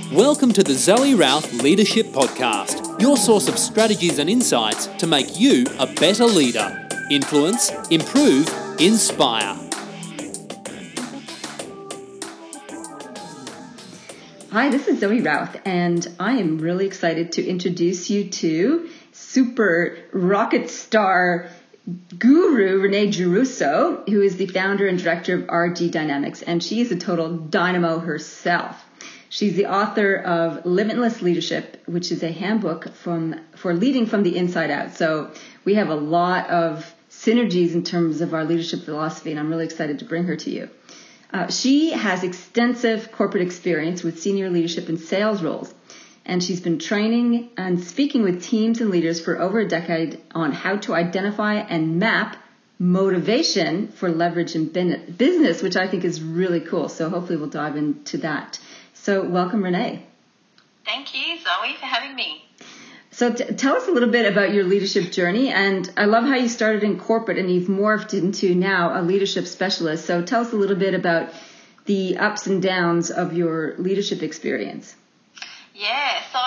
Welcome to the Zoe Routh Leadership Podcast, your source of strategies and insights to make you a better leader. Influence, improve, inspire. Hi, this is Zoe Routh, and I am really excited to introduce you to super rocket star guru Renee Giarrusso, who is the founder and director of RD Dynamics, and she is a total dynamo herself. She's the author of Limitless Leadership, which is a handbook for leading from the inside out. So we have a lot of synergies in terms of our leadership philosophy, and I'm really excited to bring her to you. She has extensive corporate experience with senior leadership and sales roles, and she's been training and speaking with teams and leaders for over a decade on how to identify and map motivation for leverage in business, which I think is really cool. So hopefully we'll dive into that. So welcome, Renee. Thank you, Zoe, for having me. So tell us a little bit about your leadership journey. And I love how you started in corporate and you've morphed into now a leadership specialist. So tell us a little bit about the ups and downs of your leadership experience. Yeah, so,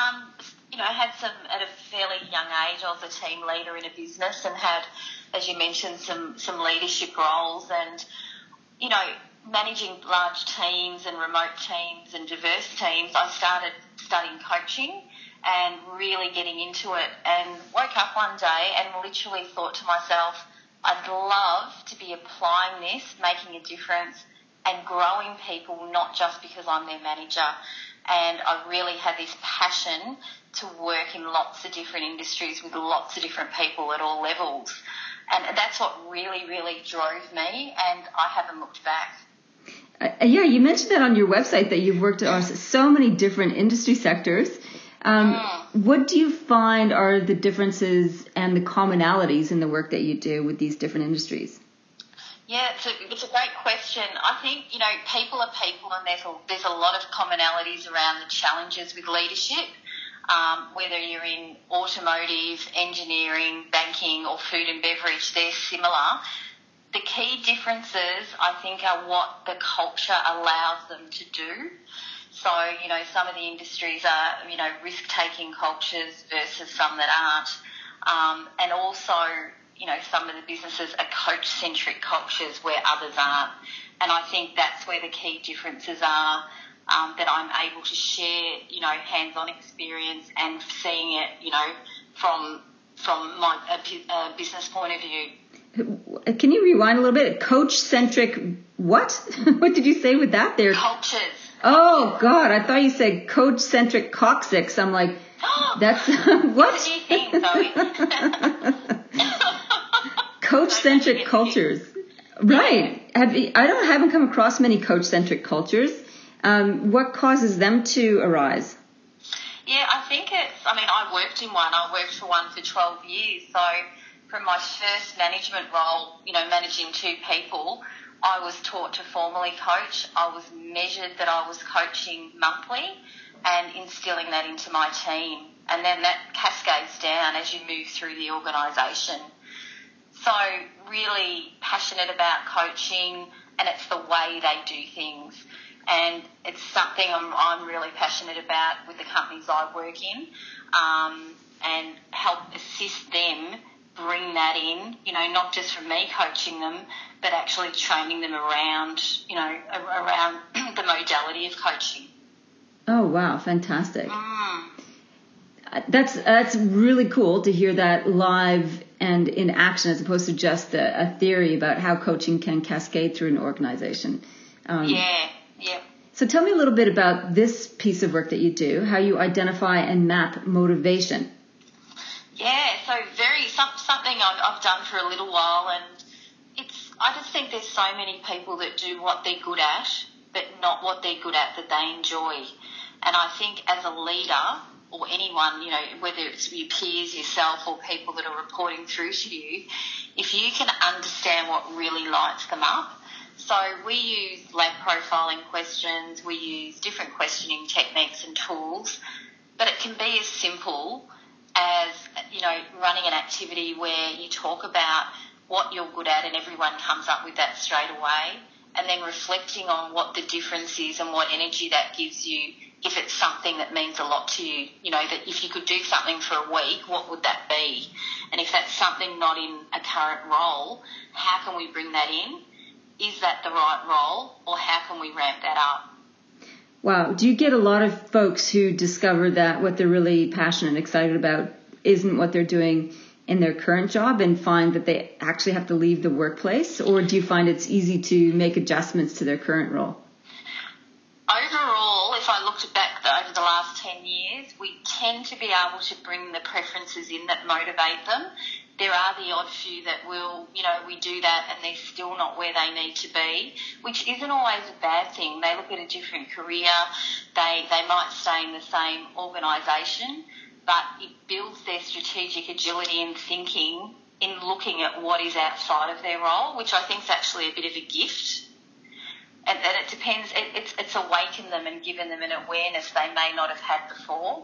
I had at a fairly young age, I was a team leader in a business and had, as you mentioned, some leadership roles and, managing large teams and remote teams and diverse teams. I started studying coaching and really getting into it, and woke up one day and literally thought to myself, I'd love to be applying this, making a difference and growing people, not just because I'm their manager. And I really had this passion to work in lots of different industries with lots of different people at all levels. And that's what really, really drove me, and I haven't looked back. Yeah, you mentioned that on your website that you've worked on so many different industry sectors. What do you find are the differences and the commonalities in the work that you do with these different industries? Yeah, it's a great question. I think, people are people, and there's a lot of commonalities around the challenges with leadership, whether you're in automotive, engineering, banking or food and beverage, they're similar. The key differences, I think, are what the culture allows them to do. So, some of the industries are, risk-taking cultures versus some that aren't. And also, some of the businesses are coach-centric cultures where others aren't. And I think that's where the key differences are, that I'm able to share, hands-on experience and seeing it, from my business point of view. Can you rewind a little bit? Coach-centric what? What did you say with that there? Cultures. Oh, God, I thought you said coach-centric coccyx. I'm like, that's what? It's a new thing, Zoe. Coach-centric cultures. Right. I haven't come across many coach-centric cultures. What causes them to arise? Yeah, I think I worked in one. I worked for one for 12 years. So from my first management role, managing 2 people, I was taught to formally coach. I was measured that I was coaching monthly and instilling that into my team. And then that cascades down as you move through the organisation. So really passionate about coaching, and it's the way they do things. And it's something I'm really passionate about with the companies I work in, and help assist them bring that in, not just from me coaching them, but actually training them around, around the modality of coaching. Oh, wow. Fantastic. That's really cool to hear that live and in action, as opposed to just a theory about how coaching can cascade through an organization. Yeah. So tell me a little bit about this piece of work that you do, how you identify and map motivation. Yeah, so something I've done for a little while, and I just think there's so many people that do what they're good at, but not what they're good at that they enjoy. And I think as a leader, or anyone, whether it's your peers, yourself, or people that are reporting through to you, if you can understand what really lights them up. So we use lab profiling questions, we use different questioning techniques and tools, but it can be as simple as, running an activity where you talk about what you're good at and everyone comes up with that straight away, and then reflecting on what the difference is and what energy that gives you if it's something that means a lot to you, that if you could do something for a week, what would that be? And if that's something not in a current role, how can we bring that in? Is that the right role, or how can we ramp that up? Wow. Do you get a lot of folks who discover that what they're really passionate and excited about isn't what they're doing in their current job and find that they actually have to leave the workplace? Or do you find it's easy to make adjustments to their current role? Overall, if I looked back over the last 10 years, we tend to be able to bring the preferences in that motivate them. There are the odd few that will, we do that and they're still not where they need to be, which isn't always a bad thing. They look at a different career, they might stay in the same organisation, but it builds their strategic agility and thinking in looking at what is outside of their role, which I think is actually a bit of a gift. And it depends, it's awakened them and given them an awareness they may not have had before.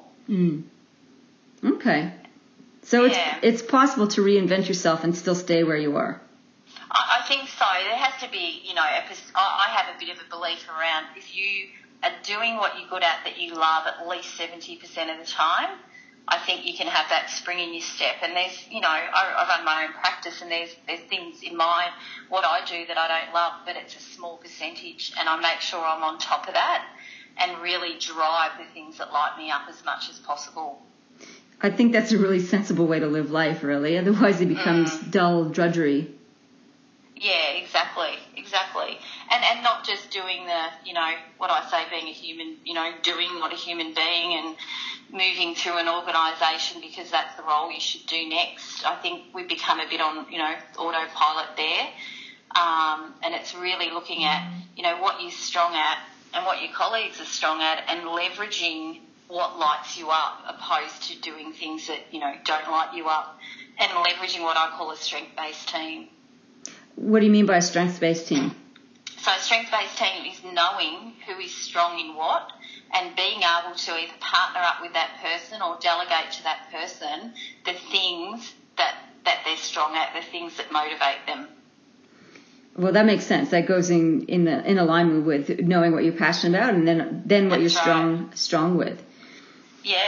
Okay. So it's possible to reinvent yourself and still stay where you are. I think so. There has to be, I have a bit of a belief around if you are doing what you're good at that you love at least 70% of the time, I think you can have that spring in your step. And there's, I run my own practice and there's things in what I do that I don't love, but it's a small percentage, and I make sure I'm on top of that and really drive the things that light me up as much as possible. I think that's a really sensible way to live life, really. Otherwise it becomes dull drudgery. Yeah, exactly. And not just doing what I say being a human, doing what a human being and moving through an organisation because that's the role you should do next. I think we become a bit on, autopilot there. And it's really looking at, what you're strong at and what your colleagues are strong at and leveraging what lights you up opposed to doing things that, don't light you up, and leveraging what I call a strength-based team. What do you mean by a strengths-based team? So a strengths-based team is knowing who is strong in what and being able to either partner up with that person or delegate to that person the things that they're strong at, the things that motivate them. Well, that makes sense. That goes in alignment with knowing what you're passionate about and then what That's you're strong with. Yeah.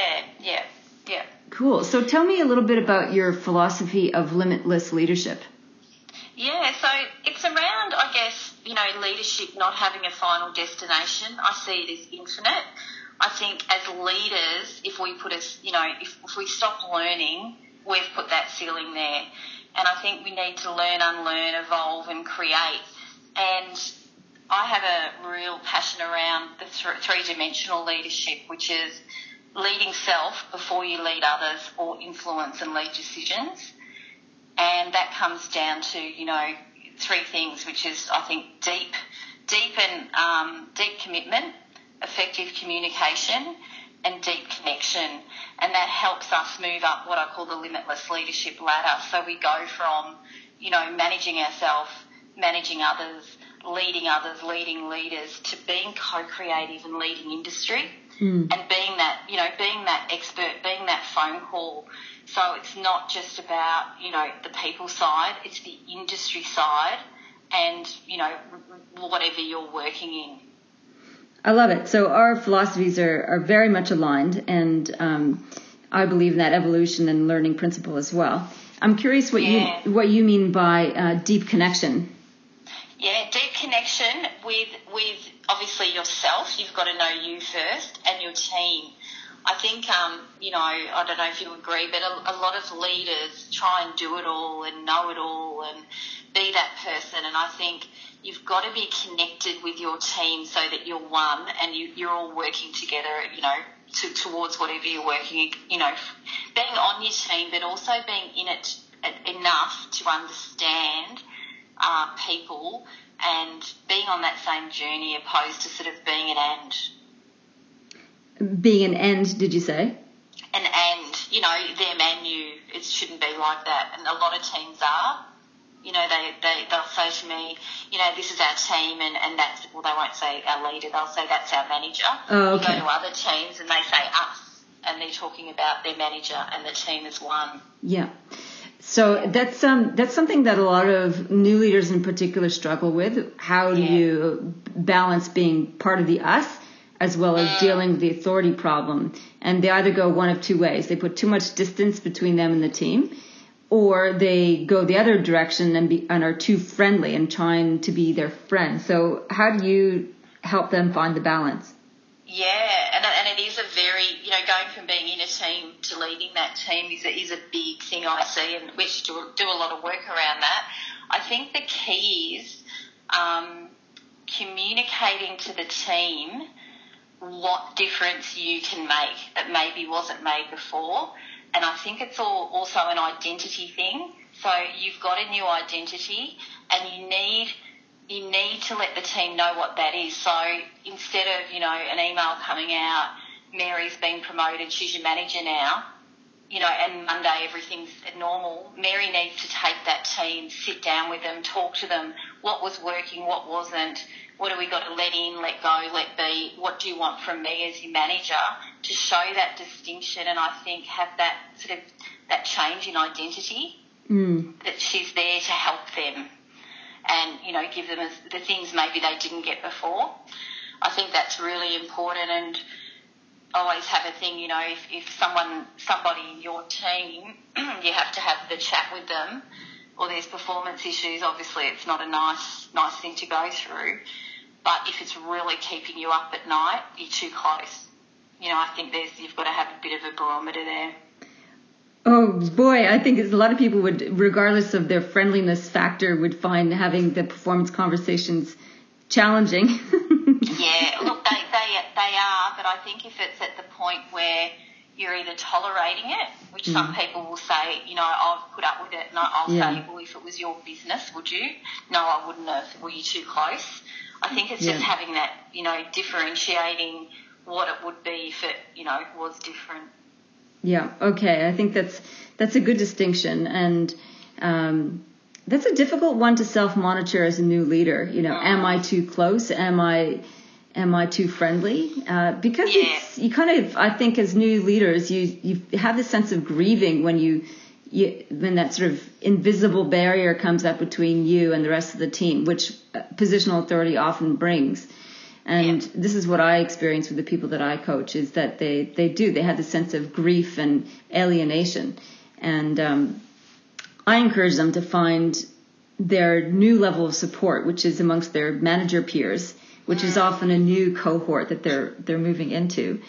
Cool. So tell me a little bit about your philosophy of limitless leadership. Yeah, so it's around, I guess, leadership not having a final destination. I see it as infinite. I think as leaders, if we if we stop learning, we've put that ceiling there. And I think we need to learn, unlearn, evolve and create. And I have a real passion around the three-dimensional leadership, which is leading self before you lead others or influence and lead decisions. And that comes down to, three things, which is, I think, deep commitment, effective communication, and deep connection. And that helps us move up what I call the limitless leadership ladder. So we go from, managing ourselves, managing others, leading leaders, to being co-creative and leading industry, and being that expert, being that phone call. So it's not just about, the people side, it's the industry side and, whatever you're working in. I love it. So our philosophies are very much aligned, and I believe in that evolution and learning principle as well. I'm curious what you mean by deep connection. Yeah, deep connection with obviously yourself. You've got to know you first, and your team. I think, I don't know if you agree, but a lot of leaders try and do it all and know it all and be that person. And I think you've got to be connected with your team so that you're one and you're all working together, towards whatever you're working, being on your team, but also being in it enough to understand people and being on that same journey opposed to sort of being an and. Being an end, did you say? An and, them and you. It shouldn't be like that. And a lot of teams are. They'll say to me, this is our team, and that's, well, they won't say our leader. They'll say that's our manager. Oh, okay. You go to other teams and they say us, and they're talking about their manager and the team as one. Yeah. So that's something that a lot of new leaders in particular struggle with. How do you balance being part of the us as well as dealing with the authority problem. And they either go one of two ways. They put too much distance between them and the team, or they go the other direction and are too friendly and trying to be their friend. So how do you help them find the balance? Yeah, and it is a very, going from being in a team to leading that team is a big thing I see, and we should do a lot of work around that. I think the key is communicating to the team what difference you can make that maybe wasn't made before. And I think it's also an identity thing. So you've got a new identity, and you need to let the team know what that is. So instead of, an email coming out, Mary's been promoted, she's your manager now, and Monday everything's normal, Mary needs to take that team, sit down with them, talk to them, what was working, what wasn't, what do we got to let in, let go, let be, what do you want from me as your manager, to show that distinction, and I think have that sort of that change in identity, that she's there to help them and, give them the things maybe they didn't get before. I think that's really important, and always have a thing, if somebody in your team, you have to have the chat with them, or there's performance issues, obviously it's not a nice thing to go through, but if it's really keeping you up at night, you're too close. I think you've got to have a bit of a barometer there. Oh boy, I think a lot of people would, regardless of their friendliness factor, would find having the performance conversations challenging. Yeah, look, they are, but I think if it's at the point where you're either tolerating it, which some people will say, I'll put up with it, and I'll say, well, if it was your business, would you? No, I wouldn't have. Were you too close? I think it's just having that, differentiating what it would be if it, was different. Yeah, okay. I think that's a good distinction, and that's a difficult one to self-monitor as a new leader. Am I too close? Am I too friendly? Because it's, you kind of, I think as new leaders, you have this sense of grieving when when that sort of invisible barrier comes up between you and the rest of the team, which positional authority often brings. And this is what I experience with the people that I coach, is that they have this sense of grief and alienation. And I encourage them to find their new level of support, which is amongst their manager peers, which is often a new cohort that they're moving into.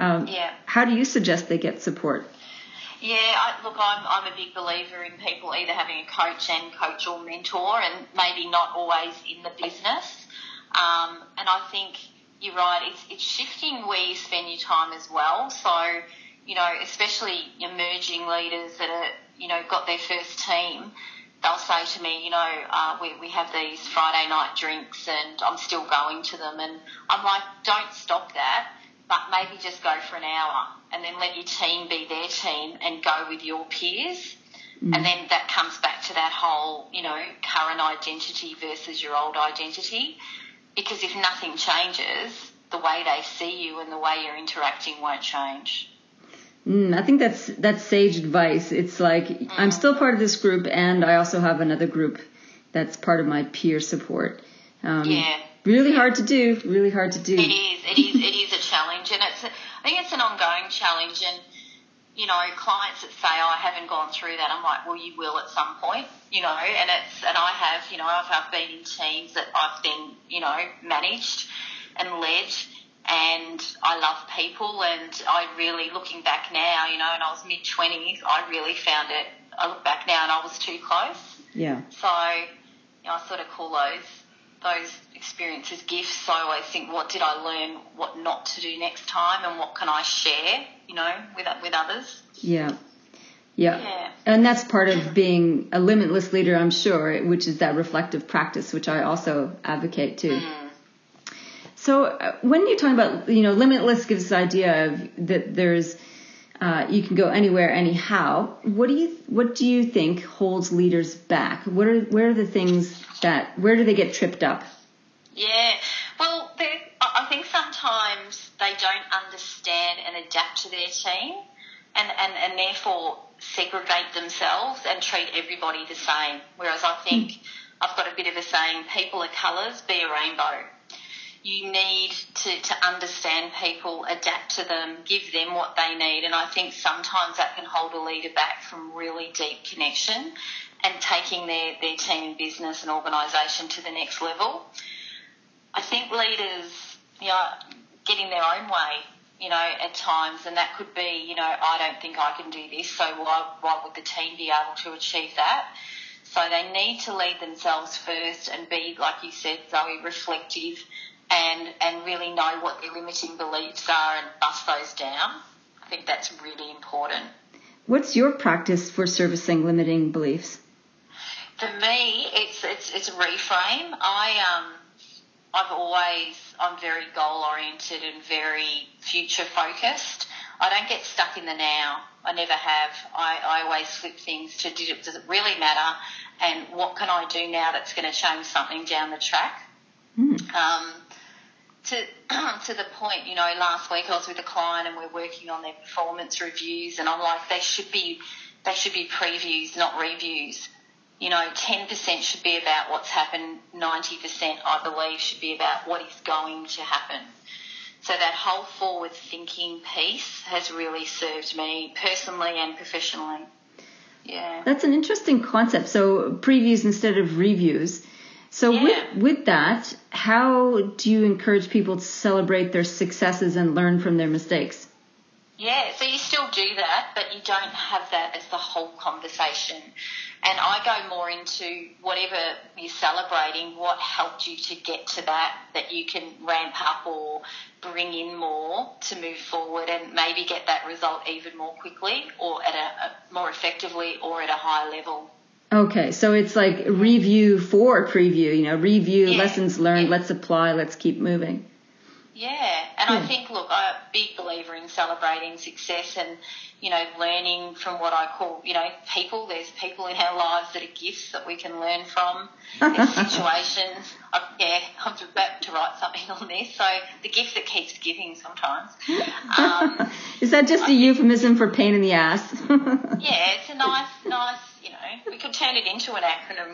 How do you suggest they get support? Yeah, I'm a big believer in people either having a coach or mentor, and maybe not always in the business. And I think you're right, it's shifting where you spend your time as well. So, especially emerging leaders that are, got their first team, they'll say to me, we have these Friday night drinks and I'm still going to them. And I'm like, don't stop that, but maybe just go for an hour and then let your team be their team and go with your peers. And then that comes back to that whole, current identity versus your old identity. Because if nothing changes, the way they see you and the way you're interacting won't change. I think that's sage advice. It's like, I'm still part of this group, and I also have another group that's part of my peer support. Really hard to do. It is a challenge, and I think it's an ongoing challenge. And clients that say, I haven't gone through that, I'm like, well, you will at some point, and I have, I've been in teams that I've then, managed and led, and I love people, and I really, looking back now, and I was mid-20s, I really found it, I look back now and I was too close. Yeah. So, I sort of call those experiences gifts. So I always think, what did I learn, what not to do next time, and what can I share, with others. Yeah. And that's part of being a limitless leader, I'm sure, which is that reflective practice, which I also advocate too. So when you're talking about, limitless gives this idea of that there's, you can go anywhere, anyhow. What do you think holds leaders back? Where are the things where do they get tripped up? Yeah, well, I think sometimes they don't understand and adapt to their team, and therefore segregate themselves and treat everybody the same. Whereas I think I've got a bit of a saying, people are colours, be a rainbow. you need to understand people, adapt to them, give them what they need. And I think sometimes that can hold a leader back from really deep connection and taking their team and business and organisation to the next level. I think leaders, get in their own way, at times, and that could be, I don't think I can do this, so why would the team be able to achieve that? So they need to lead themselves first and be, like you said, Zoe, reflective and really know what their limiting beliefs are and bust those down. I think that's really important. What's your practice for servicing limiting beliefs? For me, it's a reframe. I'm very goal oriented and very future focused. I don't get stuck in the now. I never have. I always flip things to does it really matter, and what can I do now that's going to change something down the track? To the point, last week I was with a client and we're working on their performance reviews, and I'm like, they should be previews, not reviews. 10% should be about what's happened, 90% I believe should be about what is going to happen. So that whole forward thinking piece has really served me personally and professionally. Yeah. That's an interesting concept. So previews instead of reviews. So with that, how do you encourage people to celebrate their successes and learn from their mistakes? Yeah, so you still do that, but you don't have that as the whole conversation. And I go more into whatever you're celebrating, what helped you to get to that you can ramp up or bring in more to move forward and maybe get that result even more quickly or at a more effectively or at a higher level. Okay, so it's like review for preview, review, lessons learned, let's apply, let's keep moving. Yeah, and I think, look, I'm a big believer in celebrating success and, learning from what I call, people. There's people in our lives that are gifts that we can learn from. There's situations. I'm about to write something on this. So the gift that keeps giving sometimes. Is that just a euphemism for pain in the ass? Yeah, it's a nice, we could turn it into an acronym.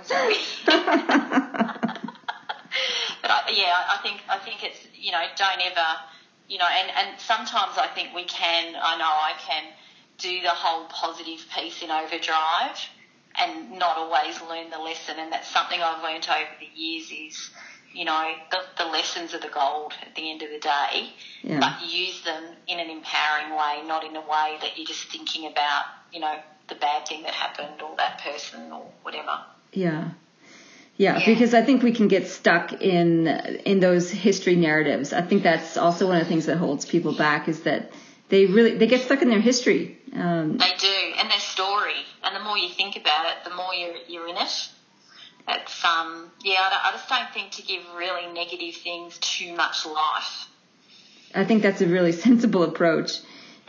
But I think it's, don't ever, and sometimes I think I can do the whole positive piece in overdrive and not always learn the lesson. And that's something I've learned over the years is, the lessons are the gold at the end of the day, but use them in an empowering way, not in a way that you're just thinking about, the bad thing that happened or that person or whatever. Yeah, because I think we can get stuck in those history narratives. I think that's also one of the things that holds people back is that they get stuck in their history. They do, and their story. And the more you think about it, the more you're in it. It's I just don't think to give really negative things too much life. I think that's a really sensible approach.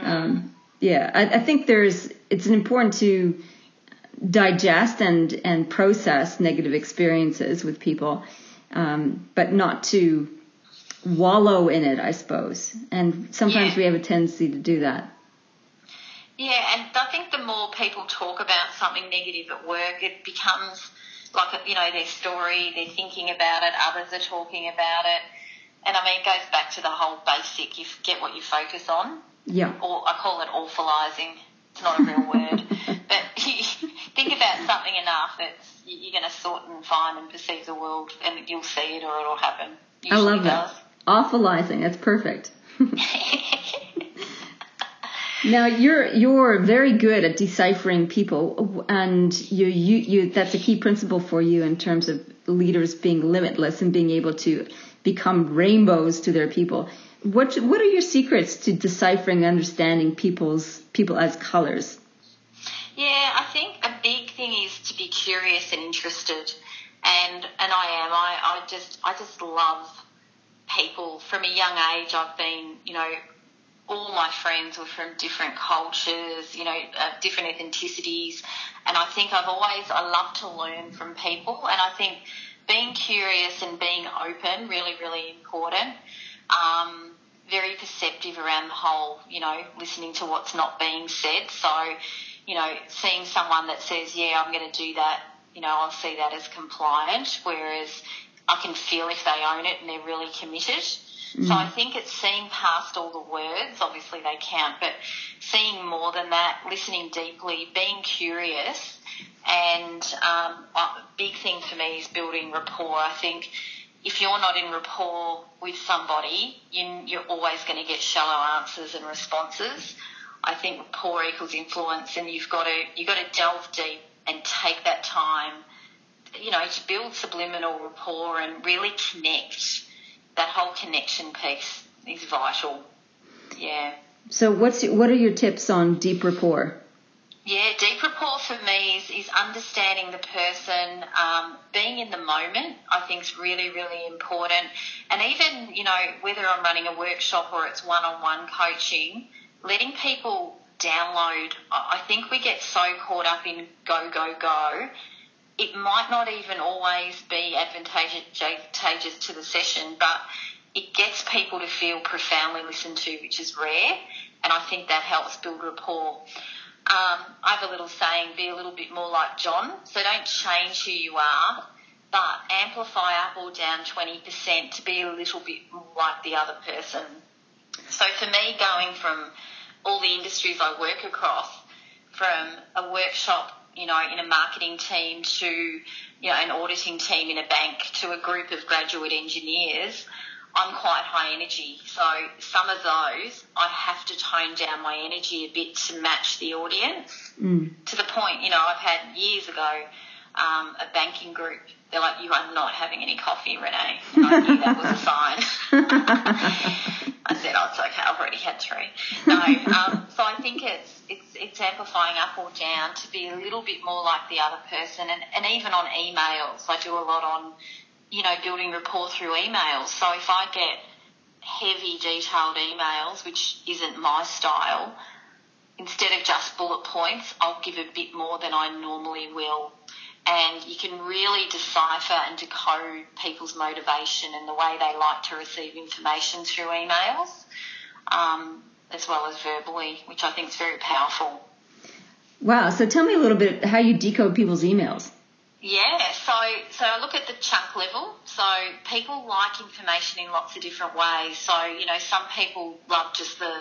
I think it's important to digest and process negative experiences with people, but not to wallow in it, I suppose. And sometimes we have a tendency to do that. Yeah, and I think the more people talk about something negative at work, it becomes like, their story, they're thinking about it, others are talking about it. And it goes back to the whole basic, you get what you focus on. Yeah. Or I call it awfulizing. It's not a real word. But think about something enough, you're going to sort and find and perceive the world, and you'll see it or it'll happen. Usually I love that. Awfulizing, that's perfect. Now you're very good at deciphering people, and you that's a key principle for you in terms of leaders being limitless and being able to become rainbows to their people. What are your secrets to deciphering and understanding people as colors? Yeah, I think a big thing is to be curious and interested, and I am. I just love people. From a young age, I've been, all my friends were from different cultures, different ethnicities, and I think I love to learn from people, and I think being curious and being open, really, really important. Very perceptive around the whole, listening to what's not being said. So, seeing someone that says, yeah, I'm going to do that, I'll see that as compliant, whereas I can feel if they own it and they're really committed. So I think it's seeing past all the words. Obviously they count, but seeing more than that, listening deeply, being curious, and a big thing for me is building rapport. I think if you're not in rapport with somebody, you're always going to get shallow answers and responses. I think rapport equals influence, and you've got to delve deep and take that time, to build subliminal rapport and really connect. That whole connection piece is vital. Yeah. So what are your tips on deep rapport? Yeah, deep rapport for me is understanding the person, being in the moment, I think is really, really important. And even, whether I'm running a workshop or it's one-on-one coaching, letting people download. I think we get so caught up in go, go, go. It might not even always be advantageous to the session, but it gets people to feel profoundly listened to, which is rare, and I think that helps build rapport. I have a little saying, be a little bit more like John, so don't change who you are, but amplify up or down 20% to be a little bit more like the other person. So for me, going from all the industries I work across, from a workshop, in a marketing team to, an auditing team in a bank to a group of graduate engineers, I'm quite high energy. So some of those, I have to tone down my energy a bit to match the audience. To the point, I've had years ago a banking group. They're like, you are not having any coffee, Renee. And I knew that was a sign. I said, it's okay, I've already had 3. No, so I think it's amplifying up or down to be a little bit more like the other person. And even on emails, I do a lot on, building rapport through emails. So if I get heavy, detailed emails, which isn't my style, instead of just bullet points, I'll give a bit more than I normally will. And you can really decipher and decode people's motivation and the way they like to receive information through emails, as well as verbally, which I think is very powerful. Wow. So tell me a little bit how you decode people's emails. Yeah, so I look at the chunk level. So people like information in lots of different ways. So, some people love just the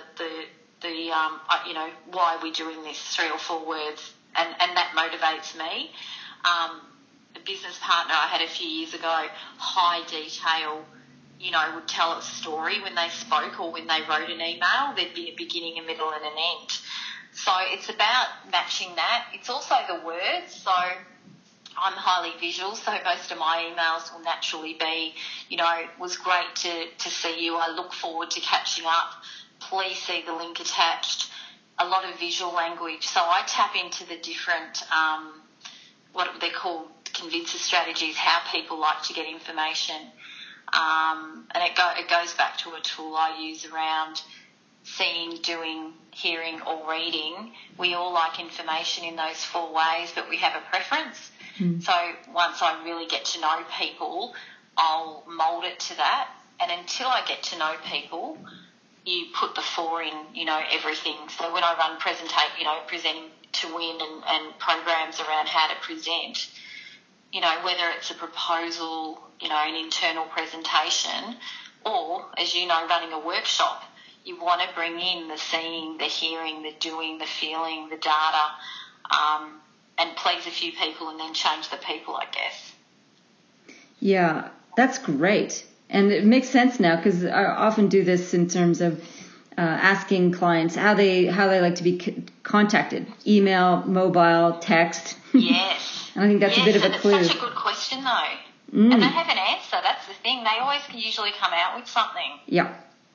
why are we doing this, 3 or 4 words, and that motivates me. A business partner I had a few years ago, high detail, would tell a story when they spoke or when they wrote an email. There'd be a beginning, a middle and an end. So it's about matching that. It's also the words. So I'm highly visual, so most of my emails will naturally be, it was great to see you. I look forward to catching up. Please see the link attached. A lot of visual language. So I tap into the different, what they're called convincer strategies, how people like to get information. And it goes back to a tool I use around seeing, doing, hearing or reading. We all like information in those 4 ways, but we have a preference. So once I really get to know people, I'll mould it to that. And until I get to know people, you put the 4 in, everything. So when I run presenting to win and programs around how to present, whether it's a proposal, an internal presentation, or, as running a workshop, you want to bring in the seeing, the hearing, the doing, the feeling, the data, and please a few people and then change the people, I guess. Yeah, that's great. And it makes sense now because I often do this in terms of asking clients how they like to be contacted. Email, mobile, text. Yes. And I think that's a bit of a clue. It's such a good question, though. And they have an answer. That's the thing. They always can usually come out with something. Yeah.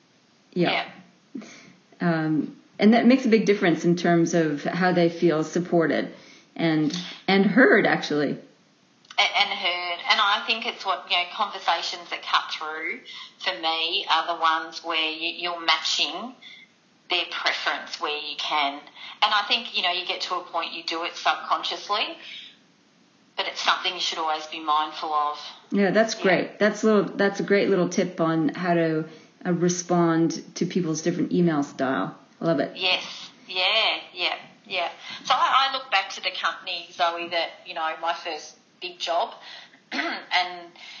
And that makes a big difference in terms of how they feel supported and heard, actually. And heard. And I think it's what, conversations that cut through for me are the ones where you're matching their preference where you can. And I think, you get to a point you do it subconsciously, but it's something you should always be mindful of. Yeah, that's great. That's a great little tip on how to respond to people's different email style. I love it. Yes. Yeah. So I look back to the company, Zoe, that, my first big job, and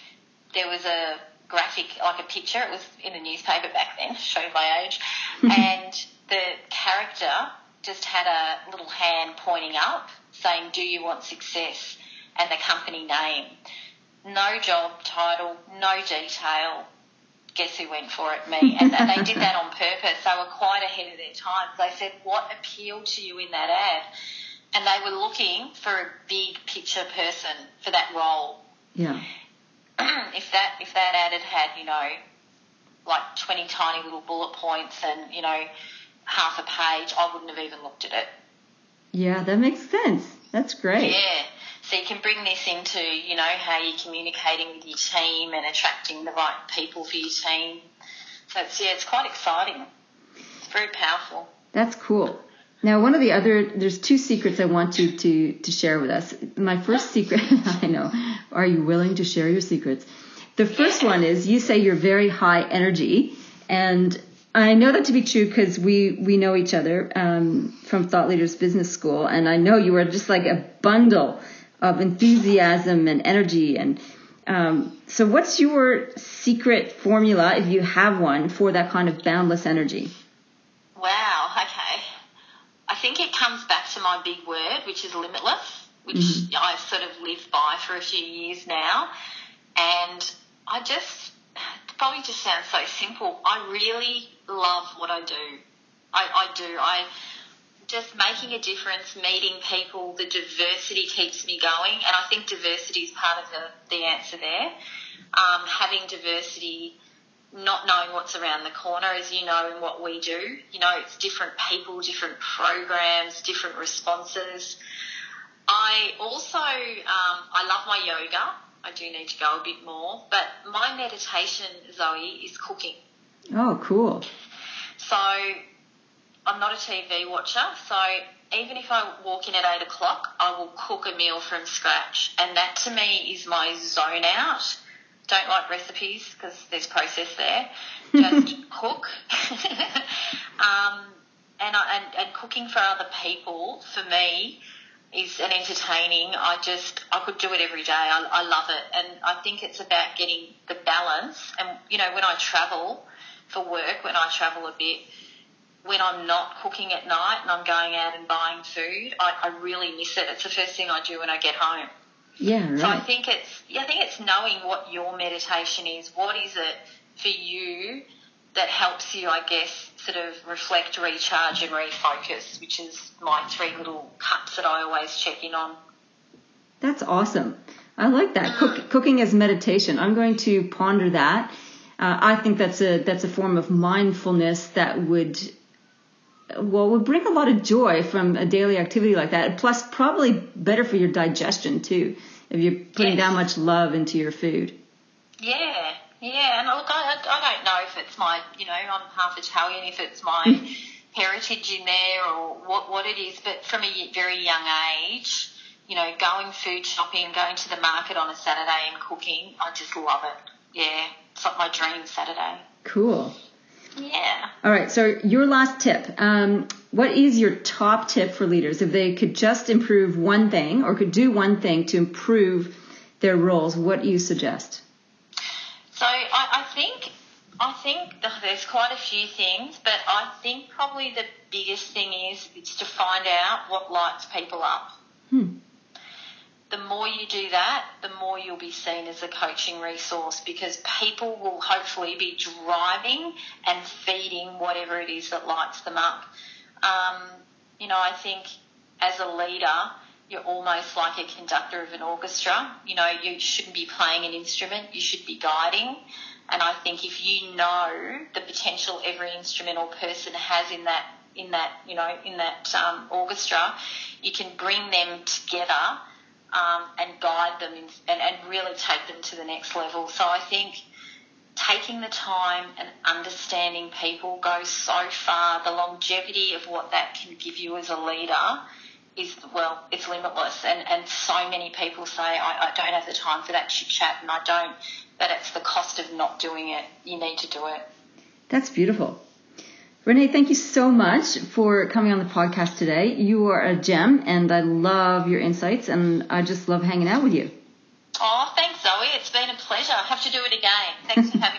there was a graphic, like a picture. It was in the newspaper back then, showing my age. And the character just had a little hand pointing up saying, "Do you want success?" and the company name. No job title, no detail. Guess who went for it? Me. And they did that on purpose. They were quite ahead of their time. They said, "What appealed to you in that ad?" And they were looking for a big picture person for that role. Yeah. If that ad had, you know, like 20 tiny little bullet points and, you know, half a page, I wouldn't have even looked at it. Yeah, that makes sense. That's great. Yeah. So you can bring this into, you know, how you're communicating with your team and attracting the right people for your team. So it's quite exciting. It's very powerful. That's cool. Now, there's 2 secrets I want you to share with us. My first secret, I know, are you willing to share your secrets? The first one is you say you're very high energy, and I know that to be true because we know each other from Thought Leaders Business School, and I know you are just like a bundle of enthusiasm and energy. And so what's your secret formula, if you have one, for that kind of boundless energy? Wow, okay. I think it comes back to my big word, which is limitless, which I've sort of lived by for a few years now. And it probably just sounds so simple. I really love what I do. I do. I just making a difference, meeting people, the diversity keeps me going. And I think diversity is part of the answer there. Having diversity, not knowing what's around the corner, as you know, in what we do. You know, it's different people, different programs, different responses. I also, I love my yoga. I do need to go a bit more. But my meditation, Zoe, is cooking. Oh, cool. So I'm not a TV watcher. So even if I walk in at 8 o'clock, I will cook a meal from scratch. And that to me is my zone out. Don't like recipes because there's process there. Just cook. And cooking for other people, for me, is an entertaining. I could do it every day. I love it. And I think it's about getting the balance. And, you know, when I travel for work, when I travel a bit, when I'm not cooking at night and I'm going out and buying food, I really miss it. It's the first thing I do when I get home. Yeah, right. So I think it's knowing what your meditation is. What is it for you that helps you, I guess, sort of reflect, recharge and refocus, which is my 3 little cups that I always check in on. That's awesome. I like that. Cooking as meditation. I'm going to ponder that. I think that's a form of mindfulness that would bring a lot of joy from a daily activity like that. Plus, probably better for your digestion too, if you're putting that much love into your food. Yeah. And look, I don't know if it's my, you know, I'm half Italian, if it's my heritage in there or what it is. But from a very young age, you know, going food shopping, going to the market on a Saturday and cooking, I just love it. Yeah, it's like my dream Saturday. Cool. Yeah. All right, so your last tip. What is your top tip for leaders if they could just improve one thing or could do one thing to improve their roles? What do you suggest? So I think there's quite a few things, but I think probably the biggest thing is to find out what lights people up. The more you do that, the more you'll be seen as a coaching resource, because people will hopefully be driving and feeding whatever it is that lights them up. You know, I think as a leader, you're almost like a conductor of an orchestra. You know, you shouldn't be playing an instrument, you should be guiding. And I think if you know the potential every instrumental person has in that orchestra, you can bring them together and guide them and really take them to the next level. So I think taking the time and understanding people goes so far. The longevity of what that can give you as a leader is, well, it's limitless. And so many people say, I don't have the time for that chit-chat, and I don't. But it's the cost of not doing it. You need to do it. That's beautiful. Renee, thank you so much for coming on the podcast today. You are a gem, and I love your insights, and I just love hanging out with you. Oh, thanks, Zoe. It's been a pleasure. pleasure. I have to do it again. Thanks for having me.